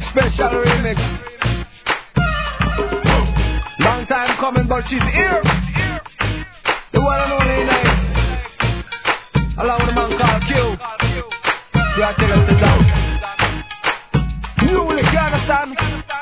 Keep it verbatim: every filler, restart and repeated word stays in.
Special remix. Long time coming, but she's here. The one and only night. Along with a man called Q. You are telling us to down. You really understand?